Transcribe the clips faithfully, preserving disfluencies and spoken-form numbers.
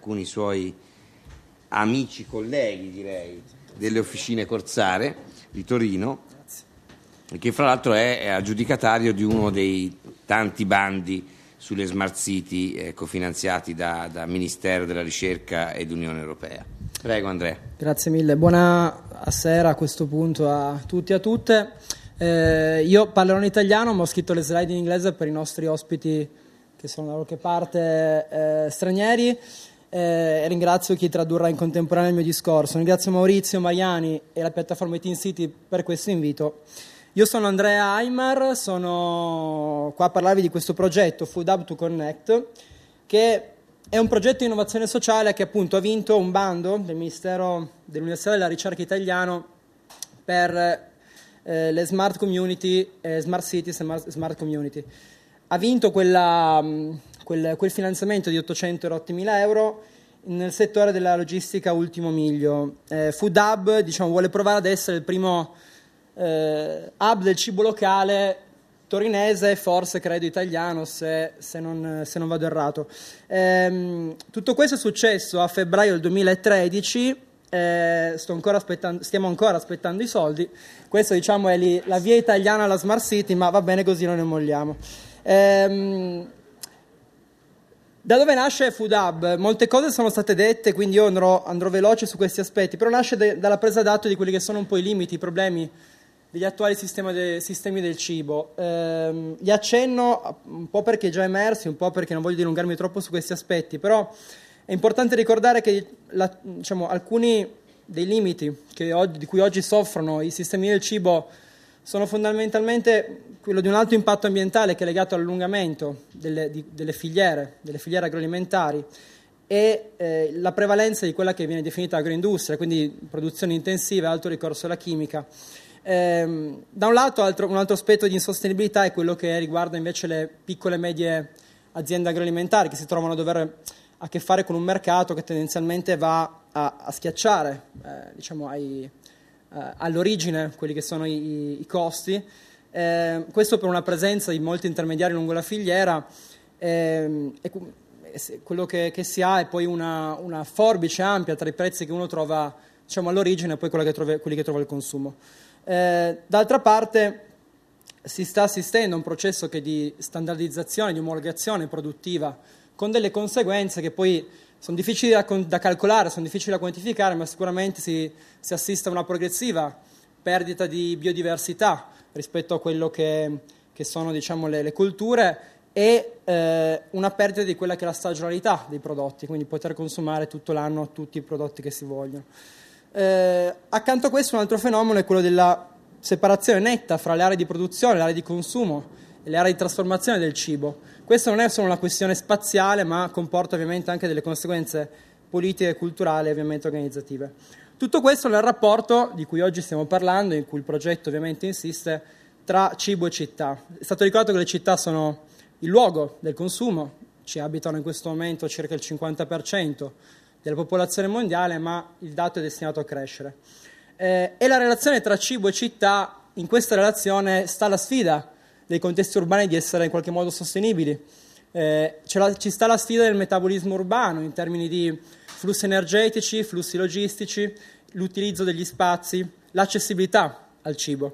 alcuni suoi amici, colleghi direi, delle officine Corsare di Torino, e che fra l'altro è, è aggiudicatario di uno dei tanti bandi sulle smart city eh, cofinanziati da, da Ministero della Ricerca ed Unione Europea. Prego Andrea. Grazie mille, buonasera a questo punto a tutti e a tutte. Eh, io parlerò in italiano, ma ho scritto le slide in inglese per i nostri ospiti che sono da qualche parte eh, stranieri, eh, e ringrazio chi tradurrà in contemporanea il mio discorso. Ringrazio Maurizio Mariani e la piattaforma Teen City per questo invito. Io sono Andrea Aimar, sono qua a parlarvi di questo progetto Food Hub to Connect, che è un progetto di innovazione sociale che appunto ha vinto un bando del Ministero dell'Università della Ricerca italiano per eh, le smart community, eh, smart cities e smart community. Ha vinto quella, quel, quel finanziamento di ottocentomila euro nel settore della logistica ultimo miglio. Eh, Food Hub, diciamo, vuole provare ad essere il primo eh, hub del cibo locale torinese, forse credo italiano, se, se, non, se non vado errato. Ehm, tutto questo è successo a febbraio del duemilatredici, eh, sto ancora aspettando, stiamo ancora aspettando i soldi. Questa, diciamo, è lì, la via italiana alla Smart City, ma va bene così, non ne molliamo. Ehm, da dove nasce Food Hub? Molte cose sono state dette, quindi io andrò, andrò veloce su questi aspetti, però nasce de, dalla presa d'atto di quelli che sono un po' i limiti, i problemi degli attuali sistemi, de, sistemi del cibo. Eh, gli accenno un po' perché già emersi, un po' perché non voglio dilungarmi troppo su questi aspetti, però è importante ricordare che la, diciamo, alcuni dei limiti che oggi, di cui oggi soffrono i sistemi del cibo sono fondamentalmente quello di un alto impatto ambientale che è legato all'allungamento delle, di, delle filiere, delle filiere agroalimentari, e eh, la prevalenza di quella che viene definita agroindustria, quindi produzione intensiva e alto ricorso alla chimica. Eh, da un lato altro, un altro aspetto di insostenibilità è quello che riguarda invece le piccole e medie aziende agroalimentari che si trovano a dover a che fare con un mercato che tendenzialmente va a, a schiacciare eh, diciamo ai, eh, all'origine quelli che sono i, i costi, eh, questo per una presenza di molti intermediari lungo la filiera, eh, e quello che, che si ha è poi una, una forbice ampia tra i prezzi che uno trova, diciamo, all'origine e poi quelli che trova, quelli che trova al consumo. Eh, d'altra parte si sta assistendo a un processo che di standardizzazione, di omologazione produttiva, con delle conseguenze che poi sono difficili da, da calcolare, sono difficili da quantificare, ma sicuramente si, si assiste a una progressiva perdita di biodiversità rispetto a quello che, che sono, diciamo, le, le culture, e eh, una perdita di quella che è la stagionalità dei prodotti, quindi poter consumare tutto l'anno tutti i prodotti che si vogliono. Eh, accanto a questo un altro fenomeno è quello della separazione netta fra le aree di produzione, le aree di consumo e le aree di trasformazione del cibo. Questo non è solo una questione spaziale, ma comporta ovviamente anche delle conseguenze politiche, culturali e ovviamente organizzative. Tutto questo nel rapporto di cui oggi stiamo parlando, in cui il progetto ovviamente insiste, tra cibo e città. È stato ricordato che le città sono il luogo del consumo, ci abitano in questo momento circa il cinquanta per cento della popolazione mondiale, ma il dato è destinato a crescere. Eh, e la relazione tra cibo e città, in questa relazione sta la sfida dei contesti urbani di essere in qualche modo sostenibili. Eh, la, ci sta la sfida del metabolismo urbano in termini di flussi energetici, flussi logistici, l'utilizzo degli spazi, l'accessibilità al cibo.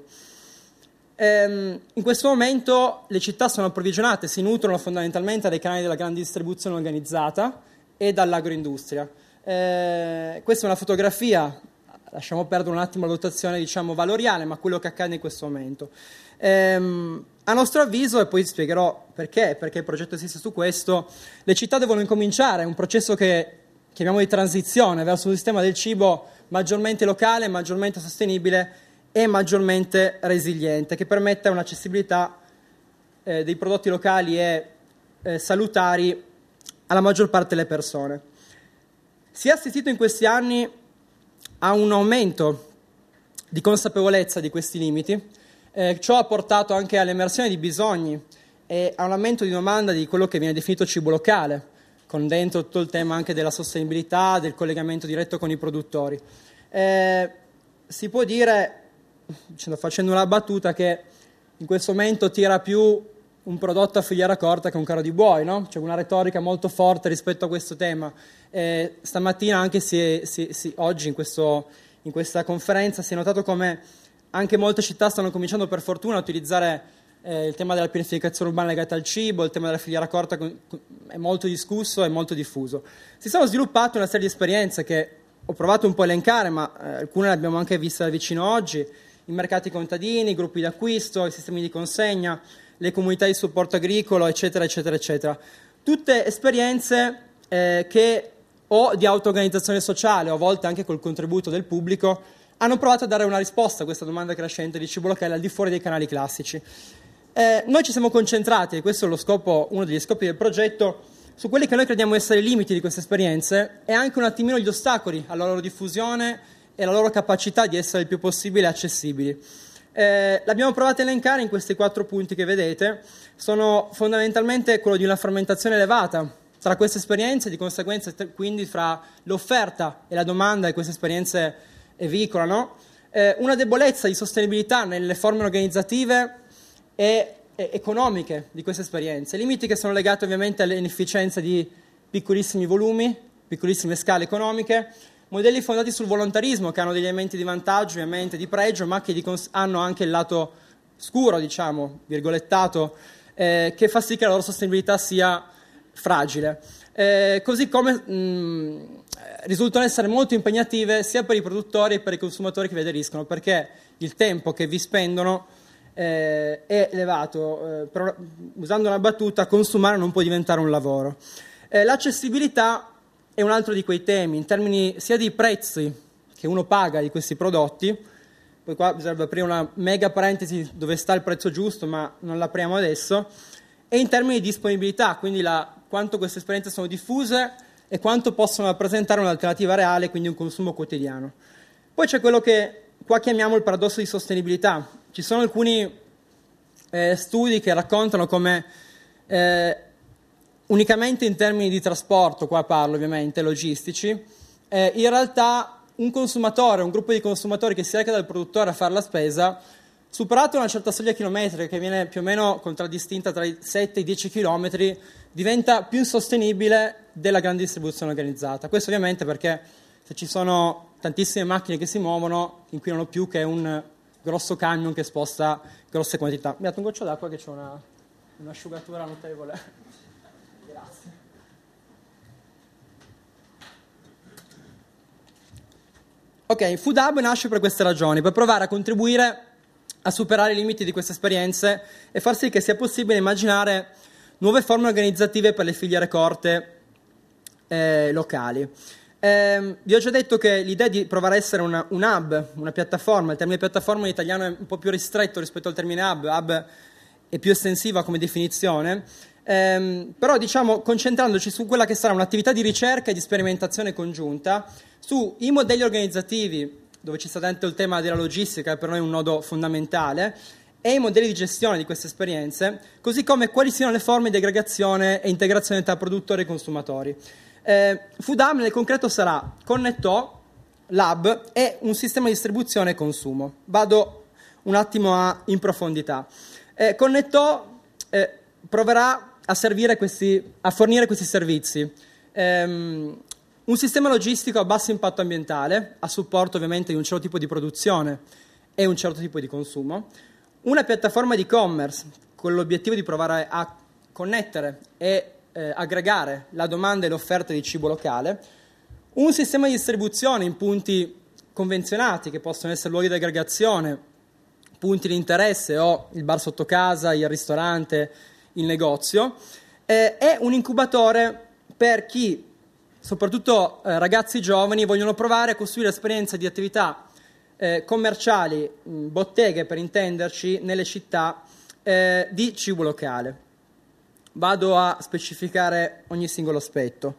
Ehm, in questo momento le città sono approvvigionate, si nutrono fondamentalmente dai canali della grande distribuzione organizzata e dall'agroindustria. Eh, questa è una fotografia, lasciamo perdere un attimo la dotazione, diciamo, valoriale, ma quello che accade in questo momento. Ehm, a nostro avviso, e poi spiegherò perché, perché il progetto esiste su questo, le città devono incominciare un processo che chiamiamo di transizione verso un sistema del cibo maggiormente locale, maggiormente sostenibile e maggiormente resiliente, che permetta un'accessibilità eh, dei prodotti locali e eh, salutari alla maggior parte delle persone. Si è assistito in questi anni a un aumento di consapevolezza di questi limiti. Eh, ciò ha portato anche all'emersione di bisogni e a un aumento di domanda di quello che viene definito cibo locale, con dentro tutto il tema anche della sostenibilità, del collegamento diretto con i produttori. Eh, si può dire, facendo una battuta, che in questo momento tira più un prodotto a filiera corta che è un carro di buoi, no? C'è una retorica molto forte rispetto a questo tema. Eh, stamattina anche si, si, si, oggi in, questo, in questa conferenza si è notato come anche molte città stanno cominciando per fortuna a utilizzare eh, il tema della pianificazione urbana legata al cibo, il tema della filiera corta è molto discusso e molto diffuso. Si sono sviluppate una serie di esperienze che ho provato un po' a elencare, ma eh, alcune le abbiamo anche viste da vicino oggi: i mercati contadini, i gruppi d'acquisto, i sistemi di consegna, le comunità di supporto agricolo, eccetera, eccetera, eccetera. Tutte esperienze eh, che o di auto-organizzazione sociale o a volte anche col contributo del pubblico hanno provato a dare una risposta a questa domanda crescente di cibo locale al di fuori dei canali classici. Eh, noi ci siamo concentrati, e questo è lo scopo, uno degli scopi del progetto, su quelli che noi crediamo essere i limiti di queste esperienze e anche un attimino gli ostacoli alla loro diffusione e alla loro capacità di essere il più possibile accessibili. Eh, l'abbiamo provato a elencare in questi quattro punti che vedete. Sono fondamentalmente quello di una frammentazione elevata tra queste esperienze, di conseguenza quindi fra l'offerta e la domanda che queste esperienze veicolano, eh, una debolezza di sostenibilità nelle forme organizzative e, e economiche di queste esperienze, limiti che sono legati ovviamente all'inefficienza di piccolissimi volumi, piccolissime scale economiche, modelli fondati sul volontarismo che hanno degli elementi di vantaggio, ovviamente di pregio, ma che di cons- hanno anche il lato scuro, diciamo, virgolettato, eh, che fa sì che la loro sostenibilità sia fragile. Eh, così come mh, risultano essere molto impegnative sia per i produttori che per i consumatori che vi aderiscono, perché il tempo che vi spendono eh, è elevato. Eh, però, usando una battuta, consumare non può diventare un lavoro. Eh, l'accessibilità è un altro di quei temi, in termini sia di prezzi che uno paga di questi prodotti. Poi qua bisognerebbe aprire una mega parentesi dove sta il prezzo giusto, ma non l'apriamo adesso, e in termini di disponibilità, quindi la, quanto queste esperienze sono diffuse e quanto possono rappresentare un'alternativa reale, quindi un consumo quotidiano. Poi c'è quello che qua chiamiamo il paradosso di sostenibilità. Ci sono alcuni eh, studi che raccontano come eh, unicamente in termini di trasporto, qua parlo ovviamente, logistici, eh, in realtà un consumatore, un gruppo di consumatori che si reca dal produttore a fare la spesa, superata una certa soglia chilometrica che viene più o meno contraddistinta tra i sette e i dieci chilometri, diventa più insostenibile della grande distribuzione organizzata. Questo ovviamente perché se ci sono tantissime macchine che si muovono, inquinano più che un grosso camion che sposta grosse quantità. Mi ha dato un goccio d'acqua che c'è una, un'asciugatura notevole. Grazie. Ok, Food Hub nasce per queste ragioni, per provare a contribuire a superare i limiti di queste esperienze e far sì che sia possibile immaginare nuove forme organizzative per le filiere corte eh, locali. Eh, vi ho già detto che l'idea di provare a essere una, un hub, una piattaforma, il termine piattaforma in italiano è un po' più ristretto rispetto al termine hub, hub è più estensiva come definizione, eh, però diciamo concentrandoci su quella che sarà un'attività di ricerca e di sperimentazione congiunta, sui modelli organizzativi, dove ci sta dentro il tema della logistica, che per noi è un nodo fondamentale, e i modelli di gestione di queste esperienze, così come quali siano le forme di aggregazione e integrazione tra produttori e consumatori. Eh, Food Hub nel concreto sarà Connetto, Lab e un sistema di distribuzione e consumo. Vado un attimo a, in profondità. Eh, Connetto eh, proverà a, servire questi, a fornire questi servizi. Ehm, un sistema logistico a basso impatto ambientale, a supporto ovviamente di un certo tipo di produzione e un certo tipo di consumo. Una piattaforma di e-commerce con l'obiettivo di provare a connettere e eh, aggregare la domanda e l'offerta di cibo locale, un sistema di distribuzione in punti convenzionati che possono essere luoghi di aggregazione, punti di interesse o il bar sotto casa, il ristorante, il negozio, eh, e un incubatore per chi, soprattutto eh, ragazzi giovani, vogliono provare a costruire esperienze di attività Eh, commerciali, mh, botteghe per intenderci, nelle città eh, di cibo locale. Vado a specificare ogni singolo aspetto.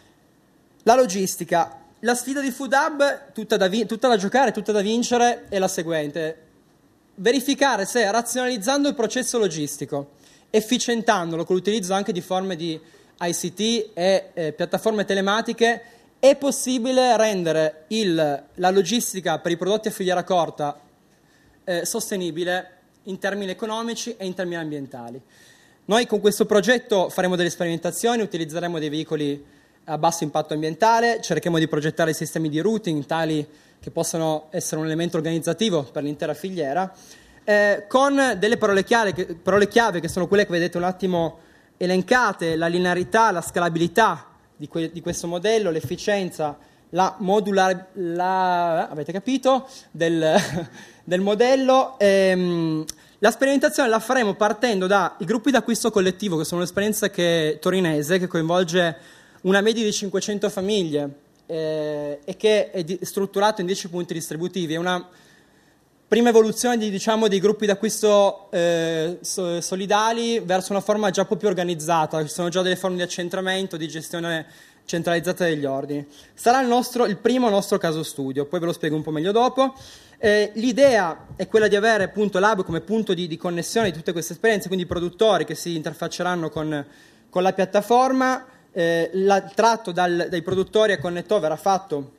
La logistica. La sfida di Food Hub, tutta da, vi- tutta da giocare, tutta da vincere, è la seguente: verificare se, razionalizzando il processo logistico, efficientandolo con l'utilizzo anche di forme di I C T e eh, piattaforme telematiche, è possibile rendere il, la logistica per i prodotti a filiera corta eh, sostenibile in termini economici e in termini ambientali. Noi con questo progetto faremo delle sperimentazioni, utilizzeremo dei veicoli a basso impatto ambientale, cercheremo di progettare sistemi di routing tali che possano essere un elemento organizzativo per l'intera filiera, eh, con delle parole chiave, che, parole chiave che sono quelle che vedete un attimo elencate: la linearità, la scalabilità di, que- di questo modello, l'efficienza, la modular, la, avete capito, del, del modello. Ehm, la sperimentazione la faremo partendo dai gruppi d'acquisto collettivo, che sono un'esperienza che, torinese, che coinvolge una media di cinquecento famiglie eh, e che è di, strutturato in dieci punti distributivi. È una prima evoluzione di, diciamo, dei gruppi d'acquisto eh, so, solidali verso una forma già un po' più organizzata. Ci sono già delle forme di accentramento, di gestione centralizzata degli ordini. Sarà il, nostro, il primo nostro caso studio, poi ve lo spiego un po' meglio dopo. Eh, l'idea è quella di avere appunto l'hub come punto di, di connessione di tutte queste esperienze, quindi i produttori che si interfacceranno con, con la piattaforma. Eh, il tratto dal, dai produttori a Connetto verrà fatto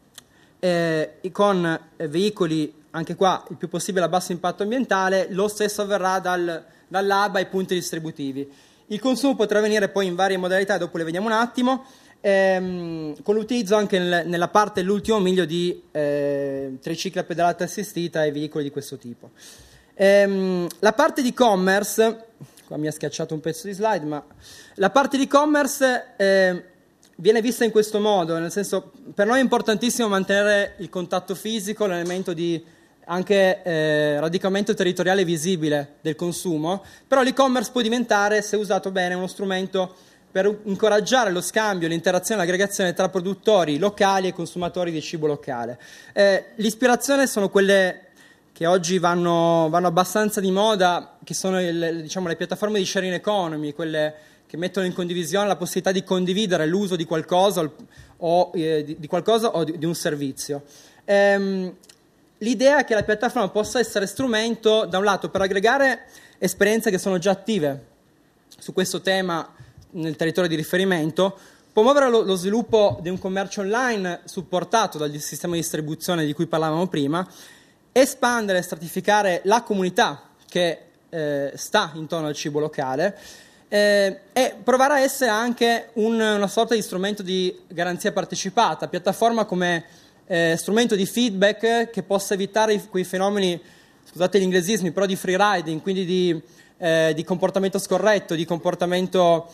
eh, con eh, veicoli, anche qua il più possibile a basso impatto ambientale. Lo stesso avverrà dal, dall'hub ai punti distributivi. Il consumo potrà avvenire poi in varie modalità, dopo le vediamo un attimo, ehm, con l'utilizzo anche nel, nella parte dell'ultimo miglio di eh, tricicli a pedalata assistita e veicoli di questo tipo. Ehm, la parte di e-commerce, qua mi ha schiacciato un pezzo di slide, ma la parte di e-commerce eh, viene vista in questo modo, nel senso, per noi è importantissimo mantenere il contatto fisico, l'elemento di anche eh, radicamento territoriale visibile del consumo, però l'e-commerce può diventare, se usato bene, uno strumento per incoraggiare lo scambio, l'interazione, l'aggregazione tra produttori locali e consumatori di cibo locale. Eh, l'ispirazione sono quelle che oggi vanno, vanno abbastanza di moda, che sono il, diciamo, le piattaforme di sharing economy, quelle che mettono in condivisione la possibilità di condividere l'uso di qualcosa o, eh, di, di, qualcosa o di, di un servizio. Ehm, L'idea è che la piattaforma possa essere strumento, da un lato, per aggregare esperienze che sono già attive su questo tema nel territorio di riferimento, promuovere lo, lo sviluppo di un commercio online supportato dal sistema di distribuzione di cui parlavamo prima, espandere e stratificare la comunità che eh, sta intorno al cibo locale eh, e provare a essere anche un, una sorta di strumento di garanzia partecipata, piattaforma come Eh, strumento di feedback che possa evitare i, quei fenomeni, scusate gli inglesismi, però di free riding, quindi di, eh, di comportamento scorretto, di comportamento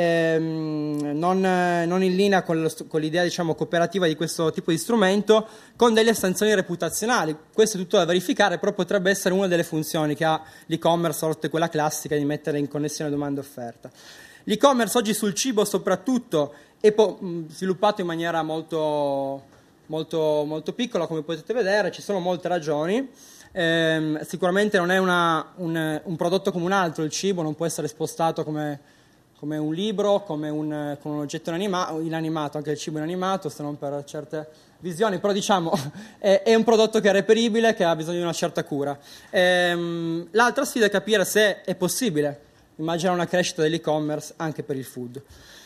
ehm, non, non in linea con, lo, con l'idea, diciamo, cooperativa di questo tipo di strumento, con delle sanzioni reputazionali. Questo è tutto da verificare, però potrebbe essere una delle funzioni che ha l'e-commerce, oltre a quella classica di mettere in connessione domanda e offerta. L'e-commerce oggi sul cibo soprattutto è po- sviluppato in maniera molto Molto, molto piccola, come potete vedere. Ci sono molte ragioni. Eh, sicuramente non è una, un, un prodotto come un altro. Il cibo non può essere spostato come, come un libro, come un, come un oggetto inanima, inanimato, anche il cibo inanimato, se non per certe visioni, però diciamo è, è un prodotto che è reperibile, che ha bisogno di una certa cura. Eh, l'altra sfida è capire se è possibile immaginare una crescita dell'e-commerce anche per il food.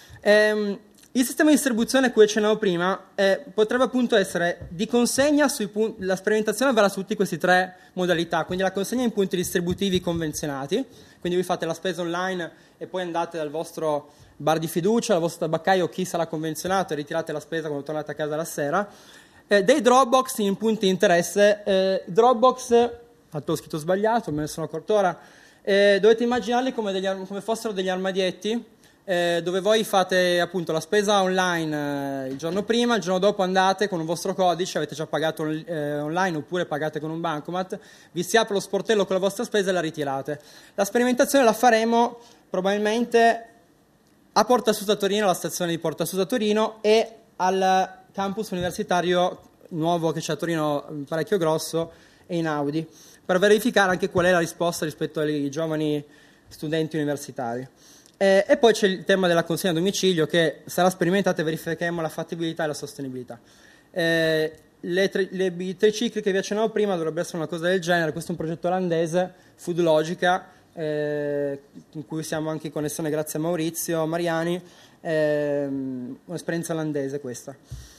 Eh, Il sistema di distribuzione a cui accennavo prima eh, potrebbe appunto essere di consegna sui punti. La sperimentazione avverrà su tutte queste tre modalità, quindi la consegna in punti distributivi convenzionati, quindi voi fate la spesa online e poi andate dal vostro bar di fiducia, dal vostro tabaccaio o chi sarà convenzionato e ritirate la spesa quando tornate a casa la sera. Eh, dei Dropbox in punti di interesse. Eh, Dropbox, ho scritto sbagliato, me ne sono accorto ora, eh, dovete immaginarli come, degli, come fossero degli armadietti, Eh, dove voi fate appunto la spesa online eh, il giorno prima, il giorno dopo andate con un vostro codice, avete già pagato eh, online oppure pagate con un bancomat, vi si apre lo sportello con la vostra spesa e la ritirate. La sperimentazione la faremo probabilmente a Porta Susa Torino, alla stazione di Porta Susa Torino, e al campus universitario nuovo che c'è a Torino, parecchio grosso, e in Audi, per verificare anche qual è la risposta rispetto ai giovani studenti universitari. Eh, e poi c'è il tema della consegna a domicilio, che sarà sperimentato e verificheremo la fattibilità e la sostenibilità. Eh, le, tri- le, I tricicli che vi accennavo prima dovrebbe essere una cosa del genere. Questo è un progetto olandese, Food Logica, eh, in cui siamo anche in connessione grazie a Maurizio Mariani, eh, un'esperienza olandese questa.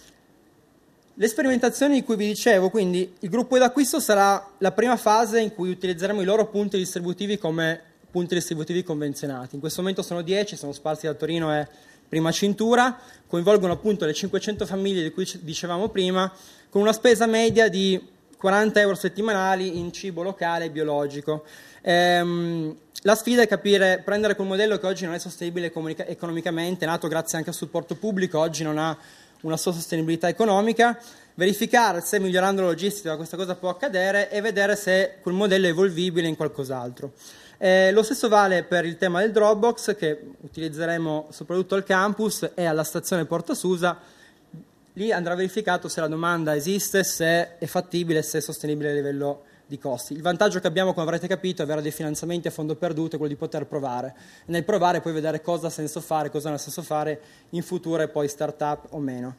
Le sperimentazioni di cui vi dicevo, quindi il gruppo d'acquisto sarà la prima fase in cui utilizzeremo i loro punti distributivi come punti distributivi convenzionati. In questo momento sono dieci, sono sparsi da Torino e Prima Cintura, coinvolgono appunto le cinquecento famiglie di cui dicevamo prima, con una spesa media di quaranta euro settimanali in cibo locale e biologico. Ehm, la sfida è capire, prendere quel modello che oggi non è sostenibile comunica- economicamente, nato grazie anche al supporto pubblico, oggi non ha una sua sostenibilità economica, verificare se migliorando la logistica questa cosa può accadere e vedere se quel modello è evolvibile in qualcos'altro. Eh, lo stesso vale per il tema del Dropbox, che utilizzeremo soprattutto al campus e alla stazione Porta Susa. Lì andrà verificato se la domanda esiste, se è fattibile, se è sostenibile a livello di costi. Il vantaggio che abbiamo, come avrete capito, è avere dei finanziamenti a fondo perduto, è quello di poter provare. E nel provare poi vedere cosa ha senso fare, cosa non ha senso fare in futuro e poi start-up o meno.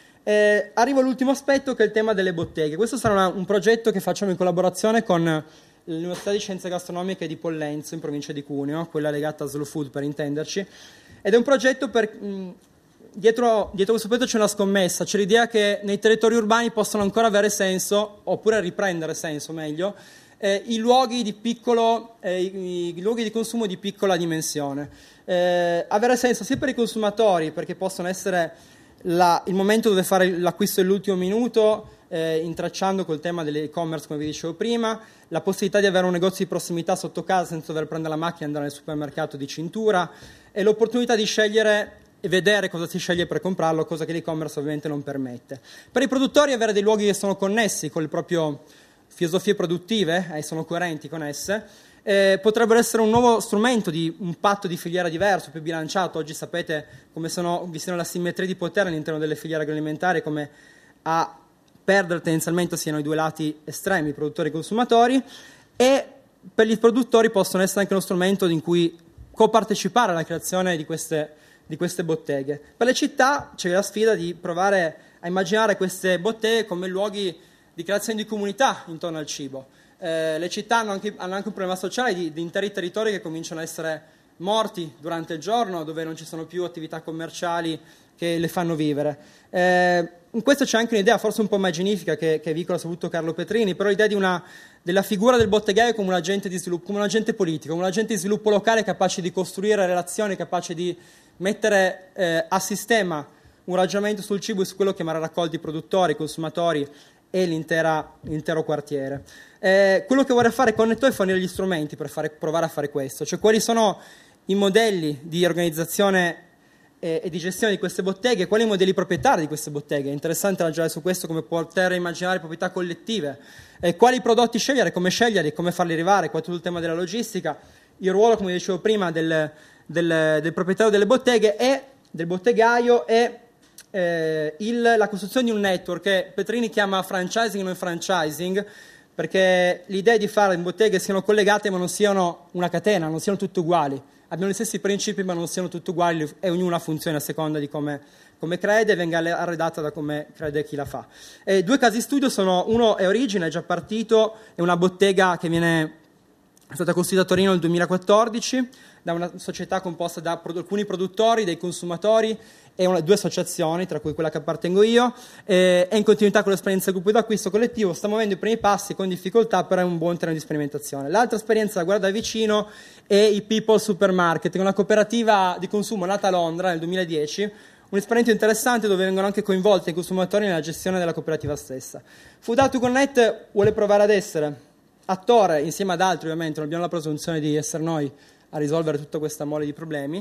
Eh, arrivo all'ultimo aspetto, che è il tema delle botteghe. Questo sarà una, un progetto che facciamo in collaborazione con l'Università di Scienze Gastronomiche di Pollenzo, in provincia di Cuneo, quella legata a Slow Food per intenderci, ed è un progetto per... Mh, dietro, dietro questo progetto c'è una scommessa, c'è l'idea che nei territori urbani possono ancora avere senso, oppure riprendere senso meglio, eh, i luoghi di piccolo, eh, i, i luoghi di consumo di piccola dimensione. Eh, avere senso sia per i consumatori, perché possono essere la, il momento dove fare l'acquisto dell'ultimo minuto, Eh, intracciando col tema dell'e-commerce, come vi dicevo prima, la possibilità di avere un negozio di prossimità sotto casa senza dover prendere la macchina e andare nel supermercato di cintura, e l'opportunità di scegliere e vedere cosa si sceglie per comprarlo, cosa che l'e-commerce ovviamente non permette. Per i produttori avere dei luoghi che sono connessi con le proprie filosofie produttive e eh, sono coerenti con esse, eh, potrebbero essere un nuovo strumento di un patto di filiera diverso, più bilanciato. Oggi sapete come sono, vi sono le asimmetrie di potere all'interno delle filiere agroalimentari, come a perdere tendenzialmente siano i due lati estremi, produttori e consumatori, e per gli produttori possono essere anche uno strumento in cui copartecipare alla creazione di queste, di queste botteghe. Per le città c'è la sfida di provare a immaginare queste botteghe come luoghi di creazione di comunità intorno al cibo. Eh, le città hanno anche, hanno anche un problema sociale di, di interi territori che cominciano a essere morti durante il giorno, dove non ci sono più attività commerciali che le fanno vivere. Eh, in questo c'è anche un'idea, forse un po' immaginifica, che, che vicola soprattutto Carlo Petrini, però l'idea di una, della figura del bottegaio come un agente di sviluppo, come un agente politico, come un agente di sviluppo locale capace di costruire relazioni, capace di mettere eh, a sistema un ragionamento sul cibo e su quello che chiamare raccolti produttori, consumatori e l'intera, l'intero quartiere. Eh, quello che vorrei fare con Netto è fornire gli strumenti per fare, provare a fare questo, cioè quali sono i modelli di organizzazione e, e di gestione di queste botteghe, quali i modelli proprietari di queste botteghe. È interessante ragionare su questo, come poter immaginare proprietà collettive, eh, quali prodotti scegliere, come sceglierli, come farli arrivare, qua tutto il tema della logistica, il ruolo, come dicevo prima, del, del, del proprietario delle botteghe e del bottegaio e eh, il, la costruzione di un network che Petrini chiama franchising e non franchising, perché l'idea è di fare in botteghe siano collegate ma non siano una catena, non siano tutte uguali, abbiano gli stessi principi ma non siano tutte uguali e ognuna funziona a seconda di come, come crede e venga arredata da come crede chi la fa. E due casi studio sono, uno è Origine, è già partito, è una bottega che viene, è stata costruita a Torino nel duemilaquattordici da una società composta da pro- alcuni produttori, dei consumatori e una, due associazioni, tra cui quella che appartengo io, eh, è in continuità con l'esperienza del gruppo d'acquisto collettivo, sta muovendo i primi passi con difficoltà, però è un buon terreno di sperimentazione. L'altra esperienza da guardare da vicino è i People Supermarket, che è una cooperativa di consumo nata a Londra nel duemiladieci, un esperimento interessante dove vengono anche coinvolti i consumatori nella gestione della cooperativa stessa. Food Out to Connect vuole provare ad essere attore, insieme ad altri ovviamente, non abbiamo la presunzione di essere noi a risolvere tutta questa mole di problemi,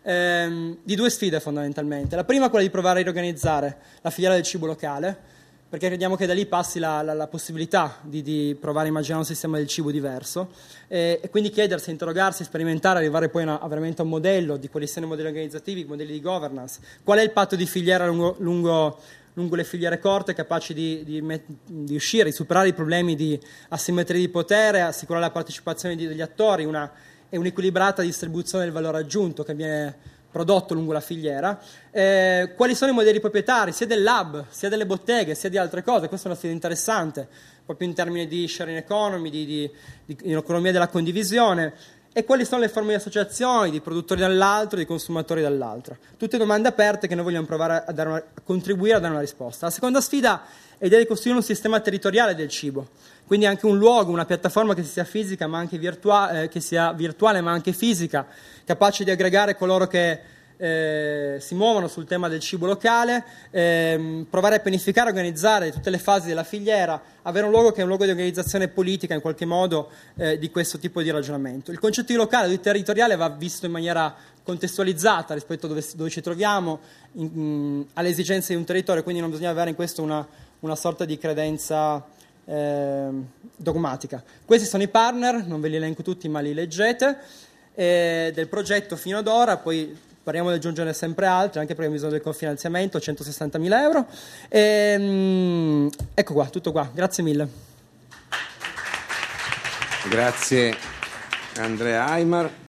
ehm, di due sfide fondamentalmente. La prima è quella di provare a riorganizzare la filiera del cibo locale, perché crediamo che da lì passi la, la, la possibilità di, di provare a immaginare un sistema del cibo diverso e, e quindi chiedersi, interrogarsi, sperimentare, arrivare poi a, a veramente a un modello di quali siano i modelli organizzativi, i modelli di governance, qual è il patto di filiera lungo, lungo lungo le filiere corte, capaci di, di, di uscire, di superare i problemi di asimmetria di potere, assicurare la partecipazione di, degli attori una, e un'equilibrata distribuzione del valore aggiunto che viene prodotto lungo la filiera. Eh, quali sono i modelli proprietari, sia del lab, sia delle botteghe, sia di altre cose? Questa è una sfida interessante, proprio in termini di sharing economy, di, di, di, di economia della condivisione. E quali sono le forme di associazioni, di produttori dall'altro, di consumatori dall'altro? Tutte domande aperte che noi vogliamo provare a, dare una, a contribuire a dare una risposta. La seconda sfida è l'idea di costruire un sistema territoriale del cibo, quindi anche un luogo, una piattaforma che sia fisica ma anche virtua- eh, che sia virtuale ma anche fisica, capace di aggregare coloro che Eh, si muovono sul tema del cibo locale, ehm, provare a pianificare, organizzare tutte le fasi della filiera, avere un luogo che è un luogo di organizzazione politica in qualche modo eh, di questo tipo di ragionamento. Il concetto di locale, di territoriale va visto in maniera contestualizzata rispetto a dove, dove ci troviamo, in, in, alle esigenze di un territorio, quindi non bisogna avere in questo una, una sorta di credenza eh, dogmatica. Questi sono i partner, non ve li elenco tutti ma li leggete, eh, del progetto fino ad ora, poi speriamo di aggiungerne sempre altri, anche perché abbiamo bisogno del cofinanziamento, centosessantamila euro. E, mm, ecco qua, tutto qua. Grazie mille. Grazie Andrea Aimar.